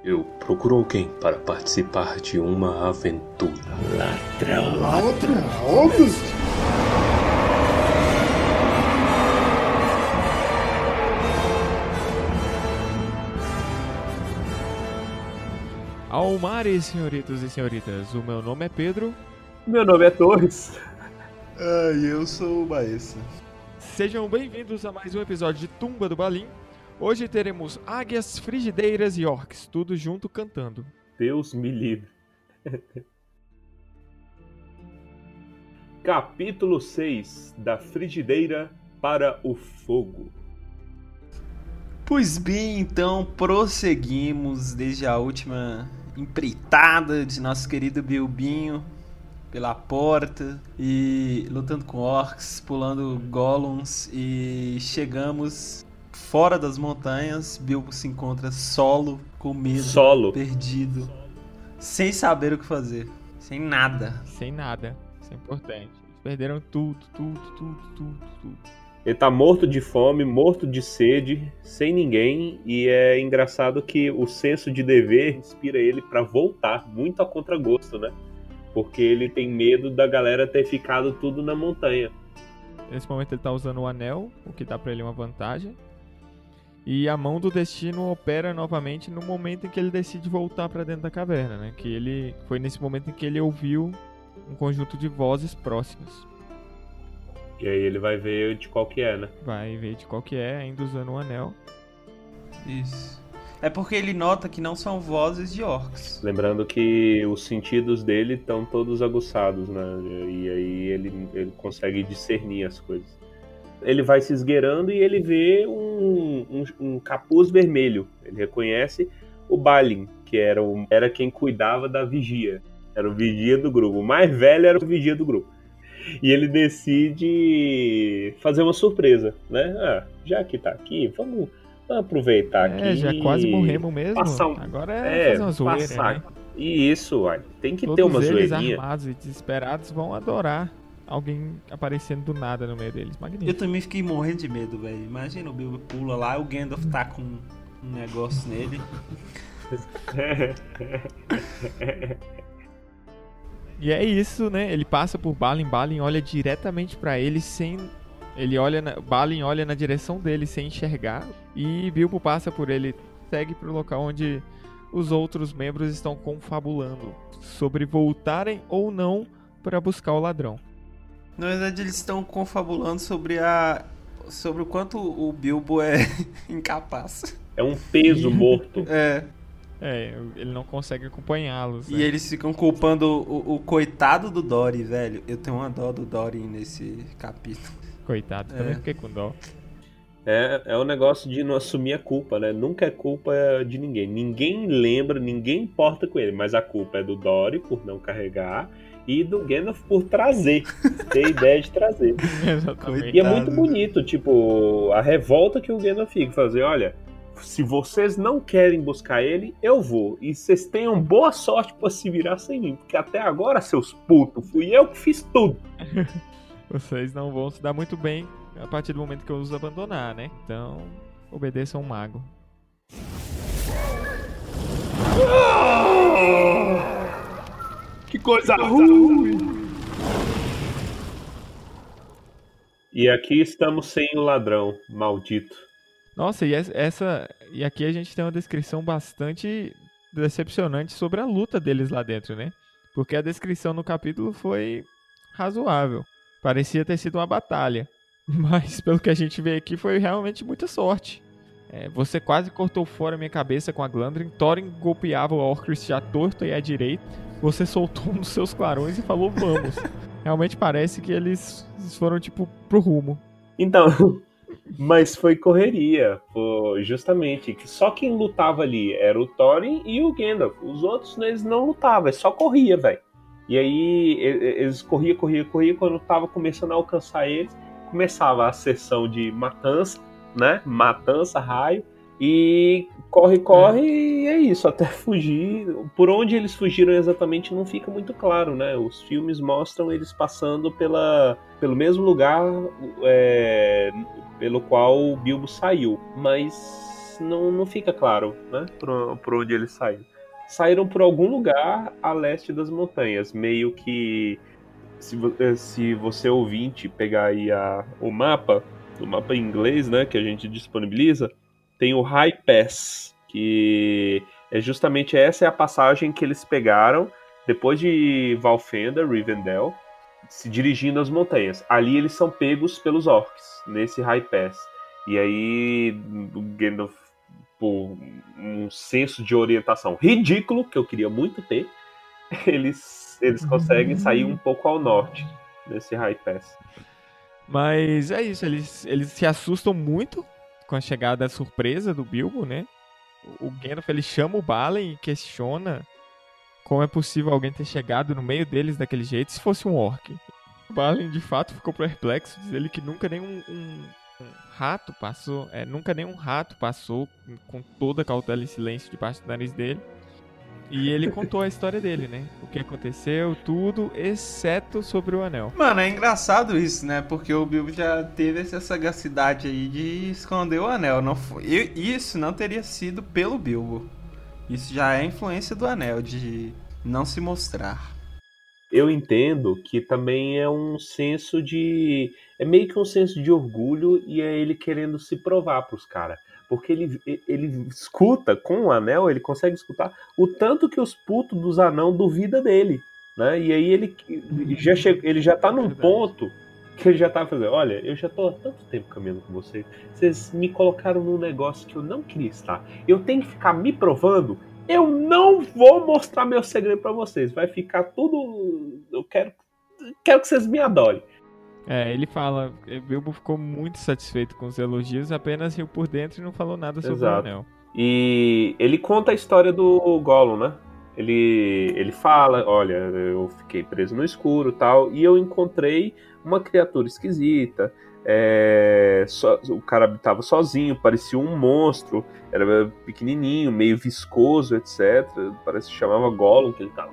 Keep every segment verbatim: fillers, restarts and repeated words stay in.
Eu procuro alguém para participar de uma aventura. Ladrão. Ladrão? Almares, senhoritos e senhoritas, o meu nome é Pedro. Meu nome é Torres. Ah, e eu sou o Baessa. Sejam bem-vindos a mais um episódio de Tumba do Balim. Hoje teremos águias, frigideiras e orcs, tudo junto cantando. Deus me livre. Capítulo seis, da frigideira para o fogo. Pois bem, então prosseguimos desde a última empreitada de nosso querido Bilbinho pela porta e lutando com orcs, pulando golems e chegamos fora das montanhas. Bilbo se encontra solo, com medo, Solo. perdido, sem saber o que fazer, sem nada. Sem nada, isso é importante. Eles perderam tudo, tudo, tudo, tudo, tudo. Ele tá morto de fome, morto de sede, sem ninguém, e é engraçado que o senso de dever inspira ele pra voltar, muito a contragosto, né? Porque ele tem medo da galera ter ficado tudo na montanha. Nesse momento ele tá usando o anel, o que dá pra ele uma vantagem. E a mão do destino opera novamente no momento em que ele decide voltar pra dentro da caverna, né? Que ele foi nesse momento em que ele ouviu um conjunto de vozes próximas. E aí ele vai ver de qual que é, né? Vai ver de qual que é, ainda usando o anel. Isso. É porque ele nota que não são vozes de orcs. Lembrando que os sentidos dele estão todos aguçados, né? E aí ele, ele consegue discernir as coisas. Ele vai se esgueirando e ele vê um, um, um capuz vermelho. Ele reconhece o Balin, que era, o, era quem cuidava da vigia. Era o vigia do grupo. O mais velho era o vigia do grupo. E ele decide fazer uma surpresa, né? Ah, já que tá aqui, vamos, vamos aproveitar É, aqui. já quase morremos mesmo. Um... Agora é, é fazer uma zoeira, passar... né? E isso, uai. Tem que Todos ter uma eles zoeirinha. armados e desesperados vão adorar alguém aparecendo do nada no meio deles. Magnífico. Eu também fiquei morrendo de medo, velho. Imagina o Bilbo pula lá, o Gandalf tá com um negócio nele. E é isso, né? Ele passa por Balin, Balin olha diretamente pra ele sem... Ele olha na... Balin olha na direção dele sem enxergar. E Bilbo passa por ele, segue pro local onde os outros membros estão confabulando sobre voltarem ou não pra buscar o ladrão. Na verdade, eles estão confabulando sobre a... sobre o quanto o Bilbo é incapaz. É um peso morto. É. É, ele não consegue acompanhá-los. E né? eles ficam culpando o, o coitado do Dori, velho. Eu tenho uma dó do Dori nesse capítulo. Coitado, também É. fiquei com dó. É, é um negócio de não assumir a culpa, né? Nunca é culpa de ninguém. Ninguém lembra, ninguém importa com ele. Mas a culpa é do Dori por não carregar e do Gandalf por trazer. Ter ideia de trazer. Exatamente. E é muito bonito, tipo, a revolta que o Gandalf fica. Fazer, olha, se vocês não querem buscar ele, eu vou. E vocês tenham boa sorte pra se virar sem mim. Porque até agora, seus putos, fui eu que fiz tudo. Vocês não vão se dar muito bem a partir do momento que eu os abandonar, né? Então, obedeçam o mago. Que coisa ruim! E aqui estamos sem o ladrão, maldito. Nossa, e essa e aqui a gente tem uma descrição bastante decepcionante sobre a luta deles lá dentro, né? Porque a descrição no capítulo foi razoável. Parecia ter sido uma batalha. Mas pelo que a gente vê aqui foi realmente muita sorte. É, você quase cortou fora minha cabeça com a Glandrin. Thorin golpeava o Orcrist à torta e à direita. Você soltou um dos seus clarões e falou vamos. Realmente parece que eles foram tipo pro rumo. Então, mas foi correria, foi justamente. Só quem lutava ali era o Thorin e o Gandalf. Os outros eles não lutavam, só corria, velho. E aí eles corriam, corriam, corriam. Quando tava começando a alcançar eles, começava a sessão de matança, né? Matança, raio. E corre, corre, e é isso, até fugir. Por onde eles fugiram exatamente não fica muito claro, né? Os filmes mostram eles passando pela, pelo mesmo lugar é, pelo qual o Bilbo saiu. Mas mas não, não fica claro, né, por, por onde eles saíram. Saíram por algum lugar a leste das montanhas, meio que, se, se você ouvinte pegar aí a, o mapa, o mapa em inglês, né, que a gente disponibiliza, tem o High Pass, que é justamente essa é a passagem que eles pegaram depois de Valfenda, Rivendell, se dirigindo às montanhas. Ali eles são pegos pelos orcs, nesse High Pass. E aí o Gandalf, por um senso de orientação ridículo, que eu queria muito ter, eles, eles conseguem sair um pouco ao norte, nesse High Pass. Mas é isso, eles, eles se assustam muito com a chegada surpresa do Bilbo, né? O Gandalf, ele chama o Balin e questiona como é possível alguém ter chegado no meio deles daquele jeito se fosse um orc. O Balin, de fato, ficou perplexo, diz ele que nunca nenhum um, um rato passou, é, nunca nenhum rato passou com toda a cautela e silêncio debaixo do nariz dele. E ele contou a história dele, né? O que aconteceu, tudo, exceto sobre o anel. Mano, é engraçado isso, né? Porque o Bilbo já teve essa sagacidade aí de esconder o anel. Não foi... Isso não teria sido pelo Bilbo. Isso já é influência do anel, de não se mostrar. Eu entendo que também é um senso de... É meio que um senso de orgulho e é ele querendo se provar pros caras. Porque ele, ele escuta, com o anel, ele consegue escutar o tanto que os putos dos anão duvidam dele, né? E aí ele já, chega, ele já tá num ponto que ele já tá fazendo, olha, eu já tô há tanto tempo caminhando com vocês, vocês me colocaram num negócio que eu não queria estar, eu tenho que ficar me provando, eu não vou mostrar meu segredo pra vocês, vai ficar tudo, eu quero, quero que vocês me adorem. É, ele fala, Bilbo ficou muito satisfeito com os elogios, apenas riu por dentro e não falou nada sobre Exato. o anel. E ele conta a história do Gollum, né? Ele, ele fala, olha, eu fiquei preso no escuro e tal, e eu encontrei uma criatura esquisita, é, so, o cara estava sozinho, parecia um monstro, era pequenininho, meio viscoso, etcétera. Parece que chamava Gollum, que ele tava...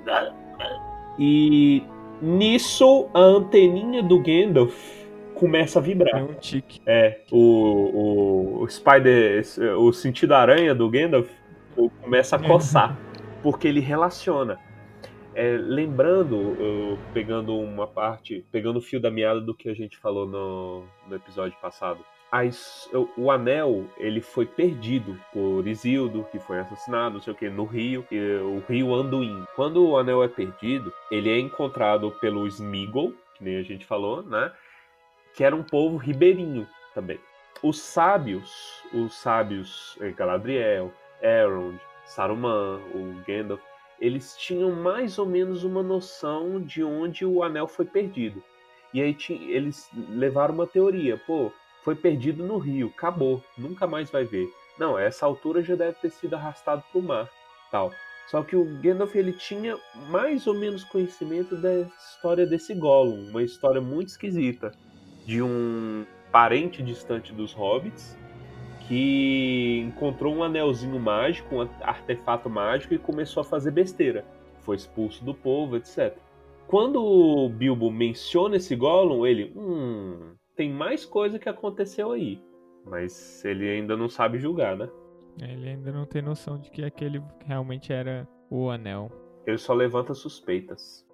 E nisso, a anteninha do Gandalf começa a vibrar. É um tique. É, o, o, o Spider, o sentido aranha do Gandalf começa a coçar, porque ele relaciona. É, lembrando, uh, pegando uma parte, pegando o fio da meada do que a gente falou no, no episódio passado, as, o, o anel, ele foi perdido por Isildur, que foi assassinado, não sei o que, no rio, o rio Anduin. Quando o anel é perdido, ele é encontrado pelo Sméagol, que nem a gente falou, né? Que era um povo ribeirinho também. Os sábios, os sábios Galadriel, Elrond, Saruman, o Gandalf, eles tinham mais ou menos uma noção de onde o anel foi perdido. E aí eles levaram uma teoria, pô, foi perdido no rio, acabou, nunca mais vai ver. Não, essa altura já deve ter sido arrastado para o mar, tal. Só que o Gandalf, ele tinha mais ou menos conhecimento da história desse Gollum, uma história muito esquisita, de um parente distante dos hobbits, que encontrou um anelzinho mágico, um artefato mágico e começou a fazer besteira. Foi expulso do povo, etcétera. Quando o Bilbo menciona esse Gollum, ele... Hum, tem mais coisa que aconteceu aí. Mas ele ainda não sabe julgar, né? Ele ainda não tem noção de que aquele realmente era o anel. Ele só levanta suspeitas.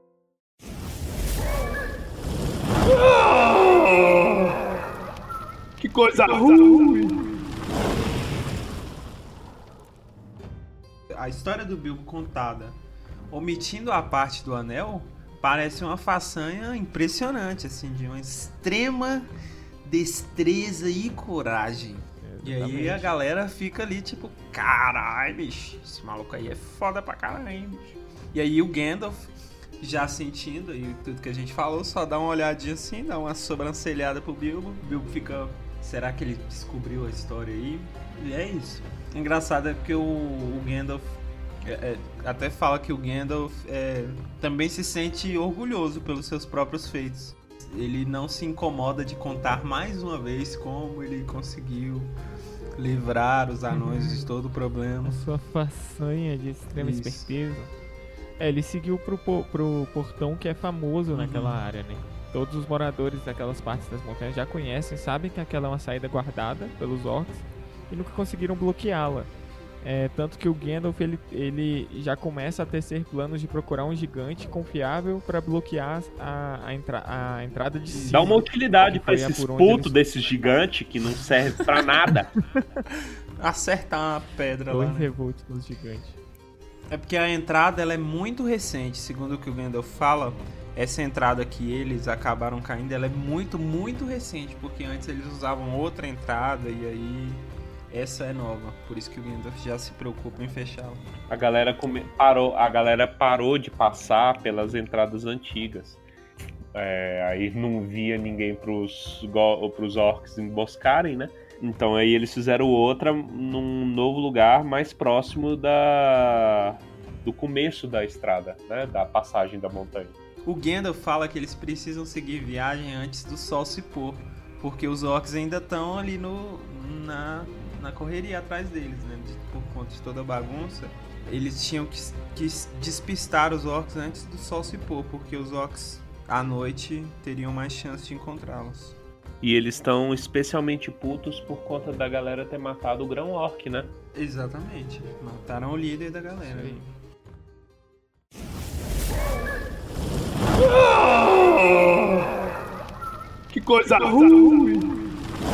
Que coisa ruim! A história do Bilbo contada, omitindo a parte do anel, parece uma façanha impressionante, assim, de uma extrema destreza e coragem. Exatamente. E aí a galera fica ali, tipo, caralho, bicho, esse maluco aí é foda pra caralho, hein, bicho. E aí o Gandalf, já sentindo aí tudo que a gente falou, só dá uma olhadinha assim, dá uma sobrancelhada pro Bilbo. O Bilbo fica, será que ele descobriu a história aí? E é isso. Engraçado é porque o, o Gandalf é, é, até fala que o Gandalf é, também se sente orgulhoso pelos seus próprios feitos. Ele não se incomoda de contar mais uma vez como ele conseguiu livrar os anões de todo o problema. A sua façanha de extrema Isso. esperteza. É, ele seguiu pro, pro portão que é famoso uhum. naquela área, né? Todos os moradores daquelas partes das montanhas já conhecem, sabem que aquela é uma saída guardada pelos orcs. e nunca conseguiram bloqueá-la. É, tanto que o Gandalf ele, ele já começa a tecer planos de procurar um gigante confiável para bloquear a, a, entra, a entrada de Sildar. Dá uma utilidade pra Foi esses por onde putos eles- desse gigante que não serve pra nada. Acertar uma pedra lá, Dois né? revoltos nos gigantes. É porque a entrada ela é muito recente, segundo o que o Gandalf fala. Essa entrada que eles acabaram caindo, ela é muito, muito recente, porque antes eles usavam outra entrada e aí essa é nova. Por isso que o Gandalf já se preocupa em fechá-la. A galera come- parou, a galera parou de passar pelas entradas antigas. É, aí não via ninguém pros, go- pros orcs emboscarem, né? Então aí eles fizeram outra num novo lugar mais próximo da do começo da estrada, né? Da passagem da montanha. O Gandalf fala que eles precisam seguir viagem antes do sol se pôr, porque os orcs ainda estão ali no, na, na correria atrás deles, né? De- por conta de toda a bagunça. Eles tinham que, que despistar os orcs antes do sol se pôr, porque os orcs à noite teriam mais chance de encontrá-los. E eles estão especialmente putos por conta da galera ter matado o grão orc, né? Exatamente. Mataram o líder da galera. Sim. Que coisa ruim!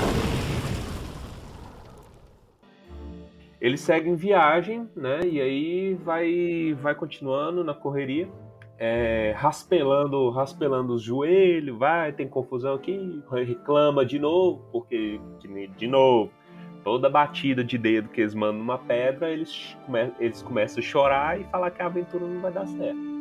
Eles seguem viagem, né? E aí vai, vai continuando na correria, é, raspelando, raspelando os joelhos, vai, tem confusão aqui, reclama de novo, porque de, de novo, toda batida de dedo que eles mandam numa pedra, eles, come, eles começam a chorar e falar que a aventura não vai dar certo.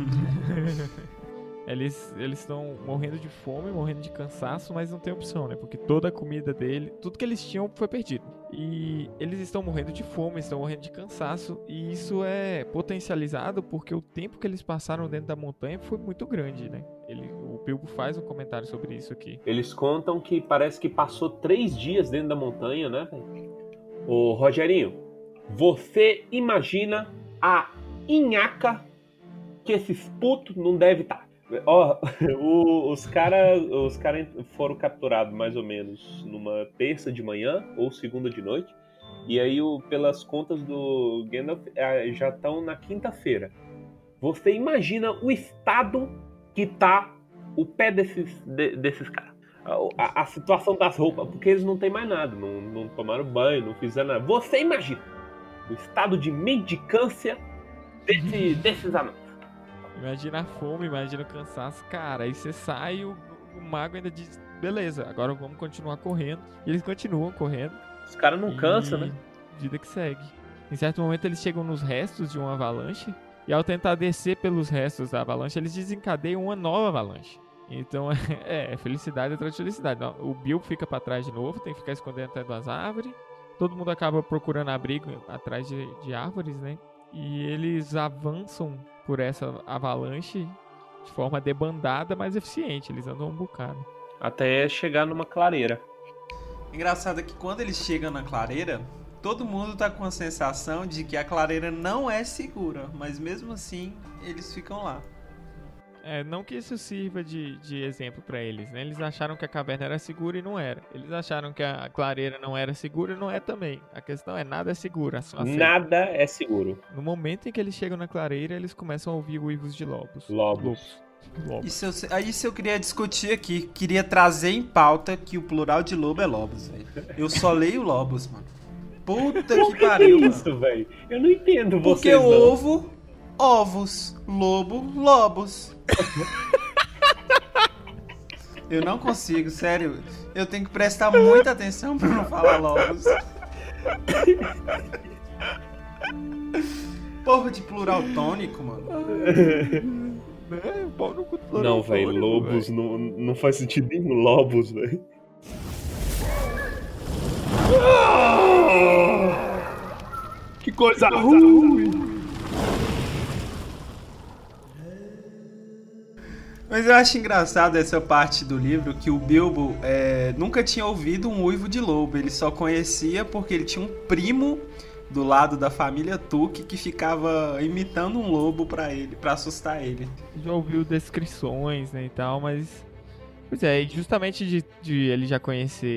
Eles eles estão morrendo de fome, morrendo de cansaço, mas não tem opção, né? Porque toda a comida dele, tudo que eles tinham foi perdido. E eles estão morrendo de fome, estão morrendo de cansaço, e isso é potencializado porque o tempo que eles passaram dentro da montanha foi muito grande, né? Ele, o Bilbo faz um comentário sobre isso aqui. Eles contam que parece que passou três dias dentro da montanha, né, velho? Ô, Rogerinho, você imagina a inhaca que esses putos não devem estar. Ó, o- os caras os cara foram capturados mais ou menos numa terça de manhã ou segunda de noite. E aí, o- pelas contas do Gandalf, eh, já estão na quinta-feira. Você imagina o estado que tá o pé desses, de- desses caras. A, a situação das roupas, porque eles não têm mais nada, não, não tomaram banho, não fizeram nada. Você imagina o estado de mendicância desse, desses anões. Imagina a fome, imagina o cansaço. Cara, aí você sai e o, o mago ainda diz, beleza, agora vamos continuar correndo. E eles continuam correndo. Os caras não E cansam, né? Vida que segue. Em certo momento eles chegam nos restos de uma avalanche. E ao tentar descer pelos restos da avalanche, eles desencadeiam uma nova avalanche. Então é, é felicidade atrás de felicidade. Não, o Bilbo fica pra trás de novo, tem que ficar escondendo atrás das árvores. Todo mundo acaba procurando abrigo atrás de, de árvores, né? E eles avançam por essa avalanche de forma debandada, mas eficiente. Eles andam um bocado. Até chegar numa clareira. Engraçado é que quando eles chegam na clareira, todo mundo tá com a sensação de que a clareira não é segura, mas mesmo assim eles ficam lá. É, não que isso sirva de, de exemplo pra eles, né? Eles acharam que a caverna era segura e não era. Eles acharam que a clareira não era segura e não é também. A questão é, nada é seguro. Só aceita. Nada é seguro. No momento em que eles chegam na clareira, eles começam a ouvir uivos de lobos. Lobos. Lobos. Isso eu, aí isso eu queria discutir aqui, queria trazer em pauta que o plural de lobo é lobos, velho. Eu só leio lobos, mano. Puta que Que pariu, mano. isso, velho? Eu não entendo Porque vocês, não. ovo, ovos, lobo, lobos. Eu não consigo, sério. Eu tenho que prestar muita atenção pra não falar lobos. Porra de plural tônico, mano. É, pau no cu do Não, velho, Lorotônico, lobos velho. não, não faz sentido nenhum. Lobos, velho. Que coisa ruim! Mas eu acho engraçado essa parte do livro que o Bilbo é, nunca tinha ouvido um uivo de lobo. Ele só conhecia porque ele tinha um primo do lado da família Tuque que ficava imitando um lobo pra ele, para assustar ele. Já ouviu descrições, né, e tal, mas... Pois é, e justamente de, de ele já conhecer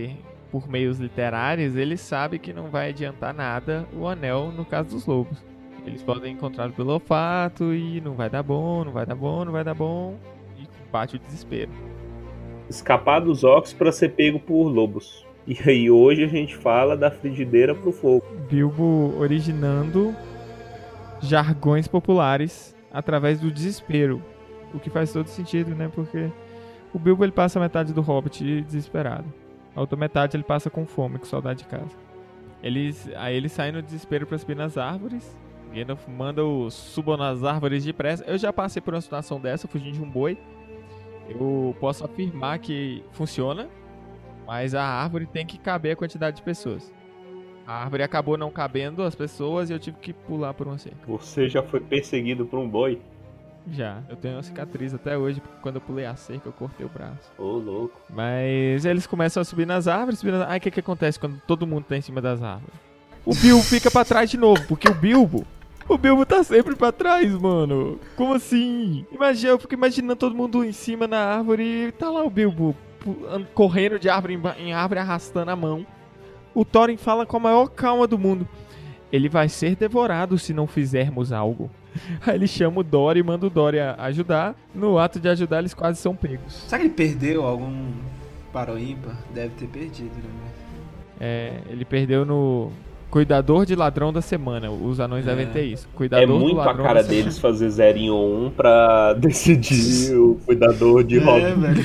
por meios literários, ele sabe que não vai adiantar nada o anel no caso dos lobos. Eles podem encontrá-lo pelo olfato e não vai dar bom, não vai dar bom, não vai dar bom, e bate o desespero. Escapar dos orcs para ser pego por lobos. E aí hoje a gente fala da frigideira pro fogo. Bilbo originando jargões populares através do desespero, o que faz todo sentido, né? Porque o Bilbo ele passa metade do Hobbit desesperado, a outra metade ele passa com fome, com saudade de casa. Eles, aí ele sai no desespero para subir nas árvores. Gandalf manda o subam nas árvores depressa. Eu já passei por uma situação dessa, fugindo de um boi. Eu posso afirmar que funciona, mas a árvore tem que caber a quantidade de pessoas. A árvore acabou não cabendo as pessoas e eu tive que pular por uma cerca. Você já foi perseguido por um boi? Já, eu tenho uma cicatriz até hoje, porque quando eu pulei a cerca eu cortei o braço. Ô, louco. Mas eles começam a subir nas árvores, subir nas... Aí o que, que acontece quando todo mundo tá em cima das árvores? O Bilbo fica pra trás de novo, porque o Bilbo... O Bilbo tá sempre pra trás, mano. Como assim? Imagina, eu fico imaginando todo mundo em cima na árvore e tá lá o Bilbo correndo de árvore em árvore, arrastando a mão. O Thorin fala com a maior calma do mundo: ele vai ser devorado se não fizermos algo. Aí ele chama o Dori e manda o Dori ajudar. No ato de ajudar, eles quase são pegos. Será que ele perdeu algum para o ímpar? Deve ter perdido, né? É, ele perdeu no Cuidador de Ladrão da Semana. Os anões É. devem ter isso. Cuidador É muito do ladrão a cara da semana. deles fazer zerinho ou um pra decidir o cuidador de É, Hobbit. velho.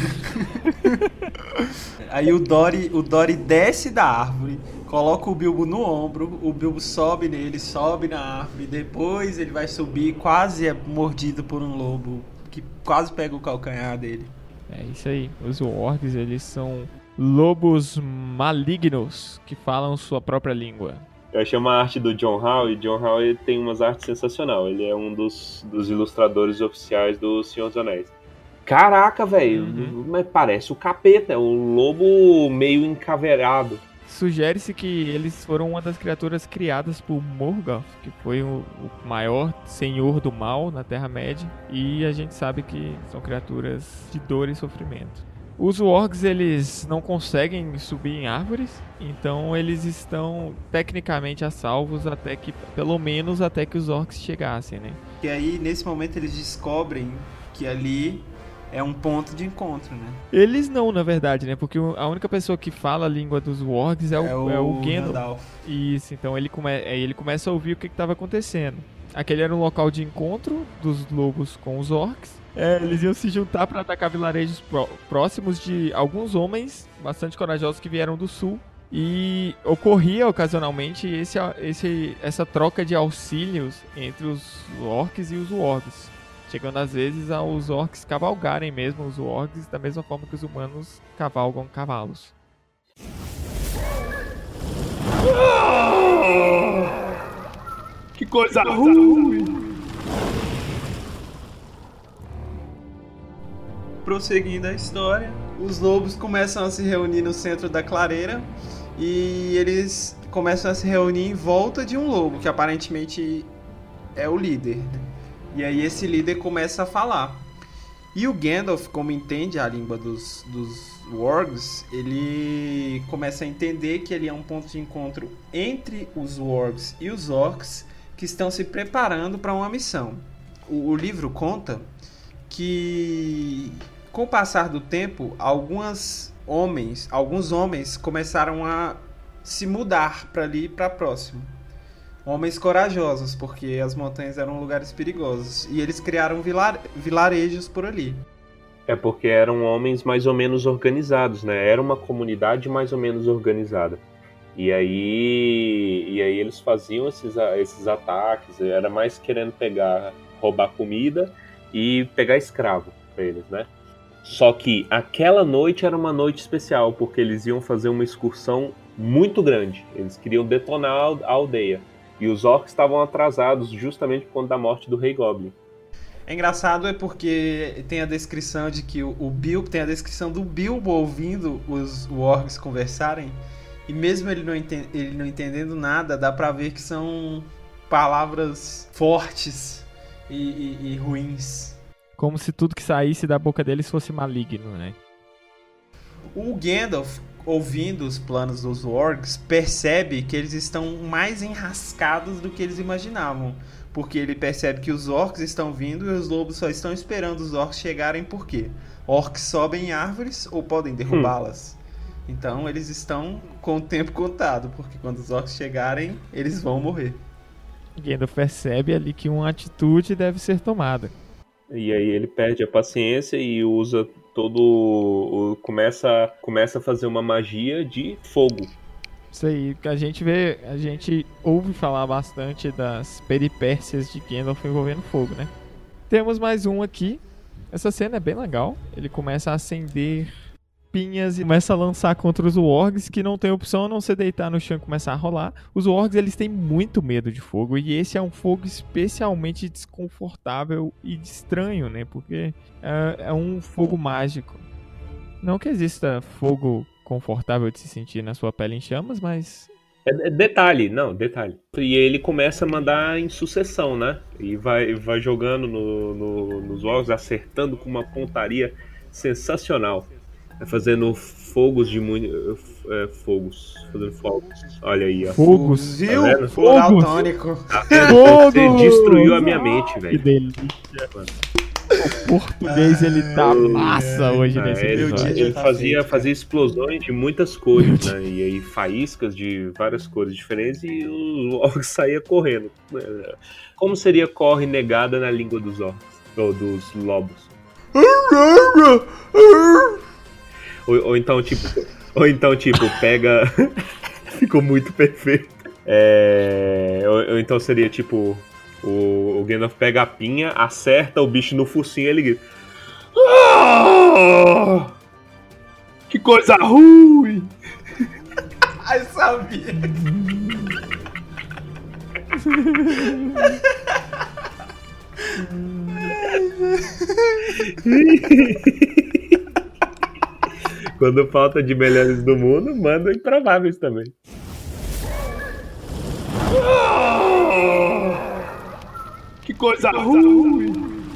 Aí o Dori, o Dori desce da árvore, coloca o Bilbo no ombro, o Bilbo sobe nele, sobe na árvore, depois ele vai subir, quase é mordido por um lobo, que quase pega o calcanhar dele. É isso aí. Os orcs, eles são lobos malignos que falam sua própria língua. Eu achei uma arte do John Howe, e John Howe tem umas artes sensacionais. Ele é um dos, dos ilustradores oficiais do Senhor dos Anéis. Caraca, velho, Uhum. mas parece o capeta, é um lobo meio encaveirado. Sugere-se que eles foram uma das criaturas criadas por Morgoth, que foi o, o maior senhor do mal na Terra-média, e a gente sabe que são criaturas de dor e sofrimento. Os orcs, eles não conseguem subir em árvores, então eles estão tecnicamente a salvos até que, pelo menos até que os orcs chegassem, né? E aí, nesse momento, eles descobrem que ali é um ponto de encontro, né? Eles não, na verdade, né? Porque a única pessoa que fala a língua dos orcs é o, é o Gandalf. Gandalf. Isso, então ele, come... aí ele começa a ouvir o que estava acontecendo. Aquele era um local de encontro dos lobos com os orcs. É, eles iam se juntar para atacar vilarejos pró- próximos de alguns homens bastante corajosos que vieram do sul. E ocorria ocasionalmente esse, esse, essa troca de auxílios entre os orcs e os wargs, chegando às vezes aos orcs cavalgarem mesmo os wargs da mesma forma que os humanos cavalgam cavalos. Que coisa ruim! Prosseguindo a história, os lobos começam a se reunir no centro da clareira e eles começam a se reunir em volta de um lobo, que aparentemente é o líder, né? E aí esse líder começa a falar. E o Gandalf, como entende a língua dos, dos wargs, ele começa a entender que ele é um ponto de encontro entre os wargs e os orcs que estão se preparando para uma missão. O, o livro conta que, com o passar do tempo, alguns homens, alguns homens começaram a se mudar para ali e para próximo. Homens corajosos, porque as montanhas eram lugares perigosos. E eles criaram vilar- vilarejos por ali. É porque eram homens mais ou menos organizados, né? Era uma comunidade mais ou menos organizada. E aí, e aí eles faziam esses, esses ataques, era mais querendo pegar, roubar comida e pegar escravo pra eles, né? Só que aquela noite era uma noite especial, porque eles iam fazer uma excursão muito grande. Eles queriam detonar a aldeia. E os orcs estavam atrasados justamente por conta da morte do Rei Goblin. É engraçado é porque tem a descrição de que o, o Bilbo, tem a descrição do Bilbo ouvindo os wargs conversarem, e mesmo ele não, ente, ele não entendendo nada, dá pra ver que são palavras fortes e, e, e ruins. Como se tudo que saísse da boca deles fosse maligno, né? O Gandalf, ouvindo os planos dos orcs, percebe que eles estão mais enrascados do que eles imaginavam. Porque ele percebe que os orcs estão vindo e os lobos só estão esperando os orcs chegarem. Por quê? Orcs sobem em árvores ou podem derrubá-las. Hum. Então eles estão com o tempo contado, porque quando os orcs chegarem, eles vão morrer. Gandalf percebe ali que uma atitude deve ser tomada. E aí ele perde a paciência e usa todo... O, começa, começa a fazer uma magia de fogo. Isso aí, a gente vê, a gente ouve falar bastante das peripécias de Gandalf envolvendo fogo, né? Temos mais um aqui. Essa cena é bem legal. Ele começa a acender pinhas e começa a lançar contra os wargs, que não tem opção a não ser deitar no chão e começar a rolar. Os wargs, eles têm muito medo de fogo, e esse é um fogo especialmente desconfortável e estranho, né? Porque é, é um fogo mágico. Não que exista fogo confortável de se sentir na sua pele em chamas, mas... É, é detalhe, não, detalhe. E ele começa a mandar em sucessão, né? E vai, vai jogando no, no, nos wargs, acertando com uma pontaria sensacional. Fazendo fogos de muito. É, fogos. Fazendo fogos. Olha aí, ó. Fogos. Viu? Tá Plural tônico. Tá Você destruiu a minha mente, velho. Que delícia. O português, ele tá massa hoje é, nesse ele, episódio. ele tá fazia, feito, fazia explosões de muitas cores, né? E aí faíscas de várias cores diferentes e os orcs saíam correndo. Como seria corre negada na língua dos orcs? Ou dos lobos? Ou, ou então, tipo, ou então, tipo, pega. Ficou muito perfeito. É... Ou, ou então seria tipo: o, o Gandalf pega a pinha, acerta o bicho no focinho e ele grita: ah! Que coisa ruim! Ai, sabia! Quando falta de melhores do mundo, manda improváveis também. Que coisa ruim!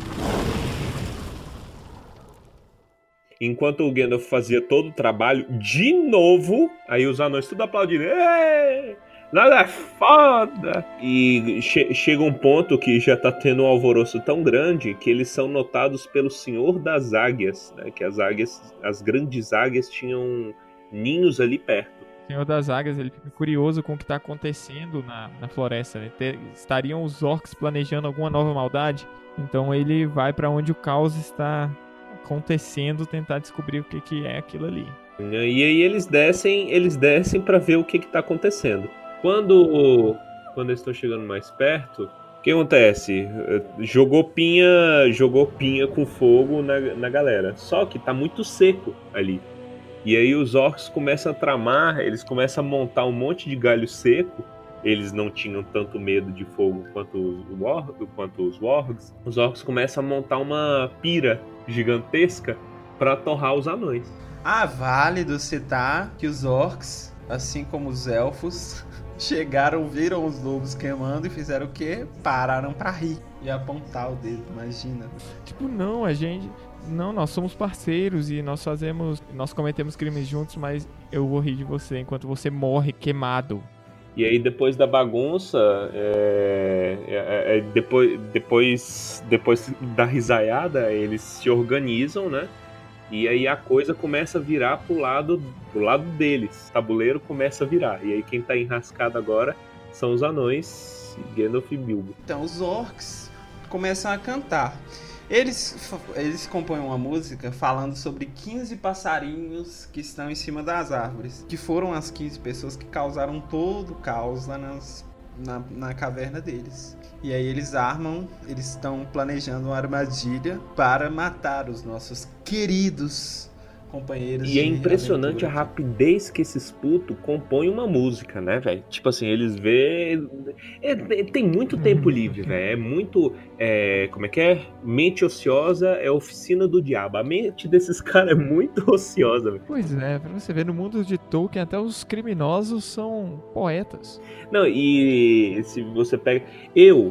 Enquanto o Gandalf fazia todo o trabalho, de novo, aí os anões tudo aplaudindo. Ei! Nada é foda! E che- chega um ponto que já tá tendo um alvoroço tão grande que eles são notados pelo Senhor das Águias, né? Que as águias, as grandes águias tinham ninhos ali perto. O Senhor das Águias, ele fica curioso com o que tá acontecendo na, na floresta, né? Ter, estariam os orcs planejando alguma nova maldade? Então ele vai pra onde o caos está acontecendo, tentar descobrir o que, que é aquilo ali. E aí eles descem, eles descem para ver o que que tá acontecendo. Quando, quando eles estão chegando mais perto, o que acontece? Jogou pinha, jogou pinha com fogo na, na galera. Só que tá muito seco ali. E aí os orcs começam a tramar, eles começam a montar um monte de galho seco. Eles não tinham tanto medo de fogo quanto os, war, quanto os wargs. Os orcs começam a montar uma pira gigantesca para torrar os anões. Ah, válido citar que os orcs, assim como os elfos, chegaram, viram os lobos queimando e fizeram o quê? Pararam pra rir e apontar o dedo, imagina. Tipo, não, a gente... Não, nós somos parceiros e nós fazemos... Nós cometemos crimes juntos, mas eu vou rir de você enquanto você morre queimado. E aí depois da bagunça, é, é, é, depois, depois, depois da risaiada, eles se organizam, né? E aí a coisa começa a virar pro lado, pro lado deles. O tabuleiro começa a virar. E aí quem tá enrascado agora são os anões, Gandalf e Bilbo. Então os orcs começam a cantar. Eles, eles compõem uma música falando sobre quinze passarinhos que estão em cima das árvores. Que foram as quinze pessoas que causaram todo o caos lá nas, na, na caverna deles. E aí eles armam, eles estão planejando uma armadilha para matar os nossos queridos companheiros. E é de impressionante a aventura. rapidez que esses putos compõem uma música, né, velho? Tipo assim, eles vê... É, é, tem muito tempo livre, velho. É muito... É, como é que é? Mente ociosa é oficina do diabo. A mente desses caras é muito ociosa, velho. Pois é, pra você ver, no mundo de Tolkien até os criminosos são poetas. Não, e se você pega... Eu,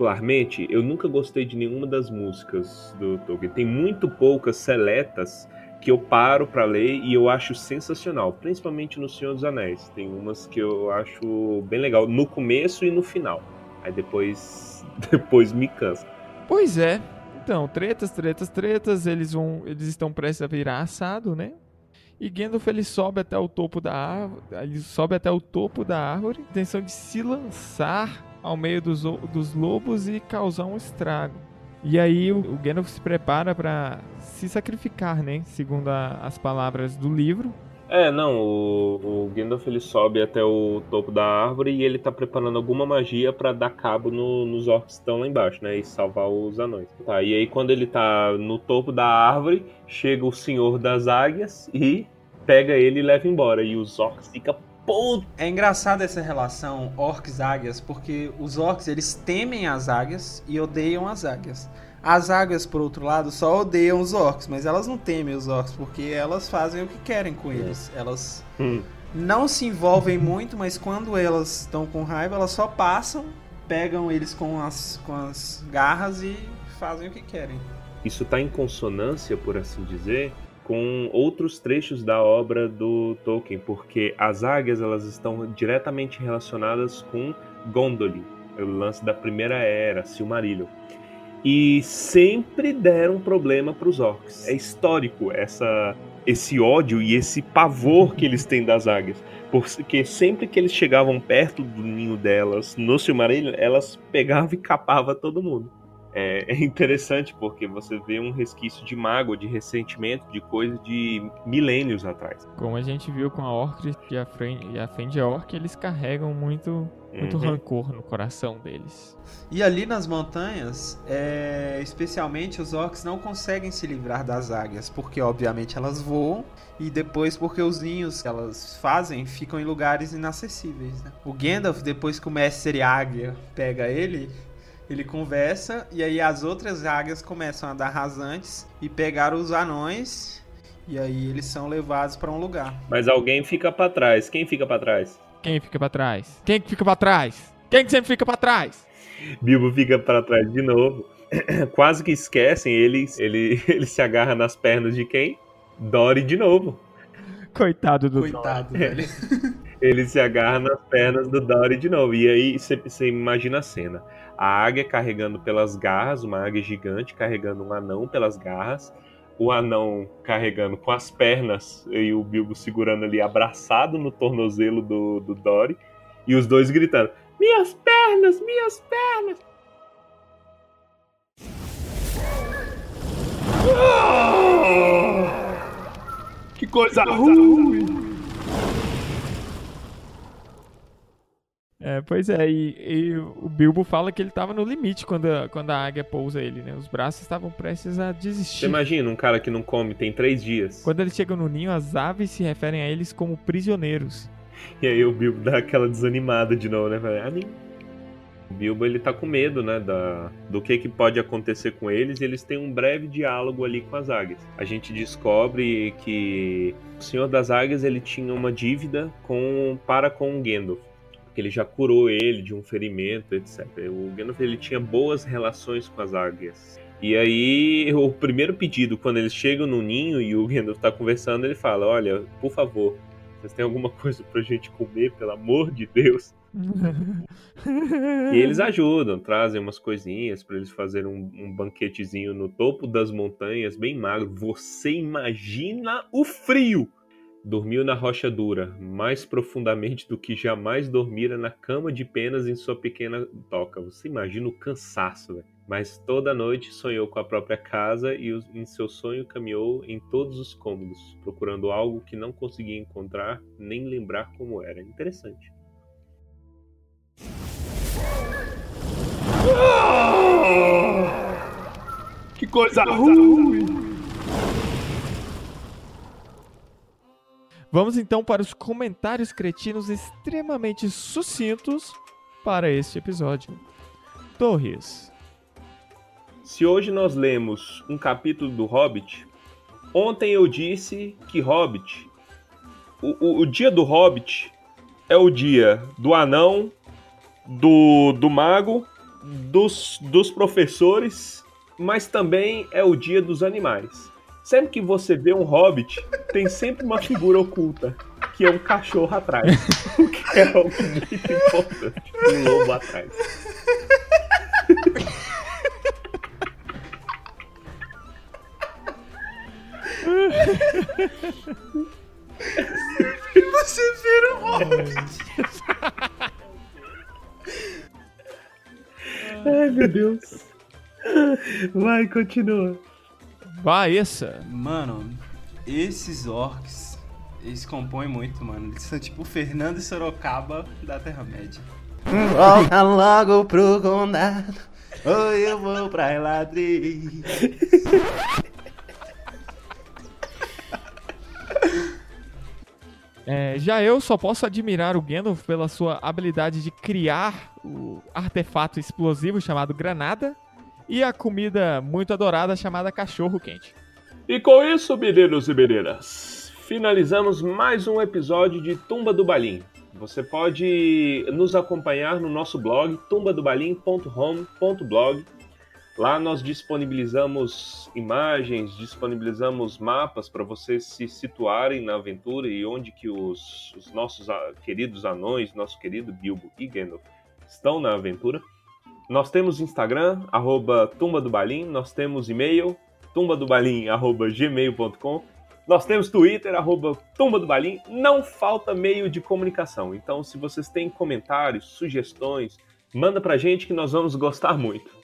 particularmente, eu nunca gostei de nenhuma das músicas do Tolkien. Tem muito poucas seletas que eu paro pra ler e eu acho sensacional, principalmente no Senhor dos Anéis. Tem umas que eu acho bem legal, no começo e no final. Aí depois, depois me cansa. Pois é. Então, tretas, tretas, tretas, eles vão, eles estão prestes a virar assado, né? E Gandalf ele sobe até o topo da árvore, ele sobe até o topo da árvore, com a intenção de se lançar ao meio dos, dos lobos e causar um estrago. E aí o, o Gandalf se prepara para se sacrificar, né? Segundo a, as palavras do livro. É, não, o, o Gandalf ele sobe até o topo da árvore e ele tá preparando alguma magia pra dar cabo no, nos orcs que estão lá embaixo, né, e salvar os anões. Tá, e aí quando ele tá no topo da árvore, chega o Senhor das Águias e pega ele e leva embora, e os orcs ficam putos. É engraçada essa relação orcs-águias, porque os orcs eles temem as águias e odeiam as águias. As águias, por outro lado, só odeiam os orcs, mas elas não temem os orcs, porque elas fazem o que querem com eles. Elas hum. não se envolvem muito, mas quando elas estão com raiva, elas só passam, pegam eles com as, com as garras e fazem o que querem. Isso está em consonância, por assim dizer, com outros trechos da obra do Tolkien, porque as águias elas estão diretamente relacionadas com Gondolin, o lance da Primeira Era, Silmarillion. E sempre deram problema para os orcs. É histórico essa, esse ódio e esse pavor que eles têm das águias. Porque sempre que eles chegavam perto do ninho delas, no Silmarillion, elas pegavam e capavam todo mundo. É, é interessante porque você vê um resquício de mágoa, de ressentimento, de coisa de milênios atrás. Como a gente viu com a Orcris e a Fenrir, eles carregam muito... Muito uhum. rancor no coração deles. E ali nas montanhas, é... especialmente os orcs não conseguem se livrar das águias, porque obviamente elas voam, e depois porque os ninhos que elas fazem ficam em lugares inacessíveis, né? O Gandalf, depois que o mestre águia pega ele, ele conversa, e aí as outras águias começam a dar rasantes e pegar os anões, e aí eles são levados para um lugar. Mas alguém fica para trás. Quem fica para trás? Quem fica pra trás? Quem que fica pra trás? Quem que sempre fica pra trás? Bilbo fica pra trás de novo. Quase que esquecem, ele, ele, ele se agarra nas pernas de quem? Dory de novo. Coitado do Coitado, Dory. Velho. Ele se agarra nas pernas do Dory de novo. E aí você imagina a cena. A águia carregando pelas garras, uma águia gigante carregando um anão pelas garras. O anão carregando com as pernas e o Bilbo segurando ali, abraçado no tornozelo do, do Dory. E os dois gritando, minhas pernas, minhas pernas! Oh, que coisa ruim! É, pois é, e, e o Bilbo fala que ele tava no limite quando a, quando a águia pousa ele, né? Os braços estavam prestes a desistir. Você imagina um cara que não come tem três dias. Quando eles chegam no ninho, as aves se referem a eles como prisioneiros. E aí o Bilbo dá aquela desanimada de novo, né? Fala, ah, nem... O Bilbo, ele tá com medo, né, da, do que, que pode acontecer com eles, e eles têm um breve diálogo ali com as águias. A gente descobre que o Senhor das Águias, ele tinha uma dívida com, para com o Gandalf. Ele já curou ele de um ferimento, etcétera. O Gandalf ele tinha boas relações com as águias. E aí, o primeiro pedido, quando eles chegam no ninho e o Gandalf está conversando, ele fala, olha, por favor, vocês têm alguma coisa pra gente comer, pelo amor de Deus? E eles ajudam, trazem umas coisinhas para eles fazerem um, um banquetezinho no topo das montanhas, bem magro. Você imagina o frio! Dormiu na rocha dura, mais profundamente do que jamais dormira na cama de penas em sua pequena toca. Você imagina o cansaço, velho. Mas toda noite sonhou com a própria casa e em seu sonho caminhou em todos os cômodos, procurando algo que não conseguia encontrar nem lembrar como era. Interessante. Que coisa ruim! Vamos então para os comentários cretinos extremamente sucintos para este episódio. Torres. Se hoje nós lemos um capítulo do Hobbit, ontem eu disse que Hobbit, o, o, o dia do Hobbit é o dia do anão, do, do mago, dos, dos professores, mas também é o dia dos animais. Sempre que você vê um hobbit, tem sempre uma figura oculta, que é um cachorro atrás. O que é algo muito importante. Um lobo atrás. Você vira um hobbit. Ai, meu Deus. Vai, continua. Vai, essa. Mano, esses orcs, eles compõem muito, mano. Eles são tipo o Fernando e Sorocaba da Terra-média. Volta logo pro condado, ou eu vou pra Eladri. É, já eu só posso admirar o Gandalf pela sua habilidade de criar o artefato explosivo chamado granada e a comida muito adorada chamada cachorro quente. E com isso, meninos e meninas, finalizamos mais um episódio de Tumba do Balim. Você pode nos acompanhar no nosso blog tumba do balim ponto home ponto blog. Lá nós disponibilizamos imagens, disponibilizamos mapas para vocês se situarem na aventura e onde que os, os nossos queridos anões, nosso querido Bilbo e Gandalf estão na aventura. Nós temos Instagram, arroba Tumba do Balim, nós temos e-mail, tumba do balim arroba gmail ponto com, nós temos Twitter, arroba Tumba do Balim, não falta meio de comunicação. Então, se vocês têm comentários, sugestões, manda pra gente que nós vamos gostar muito.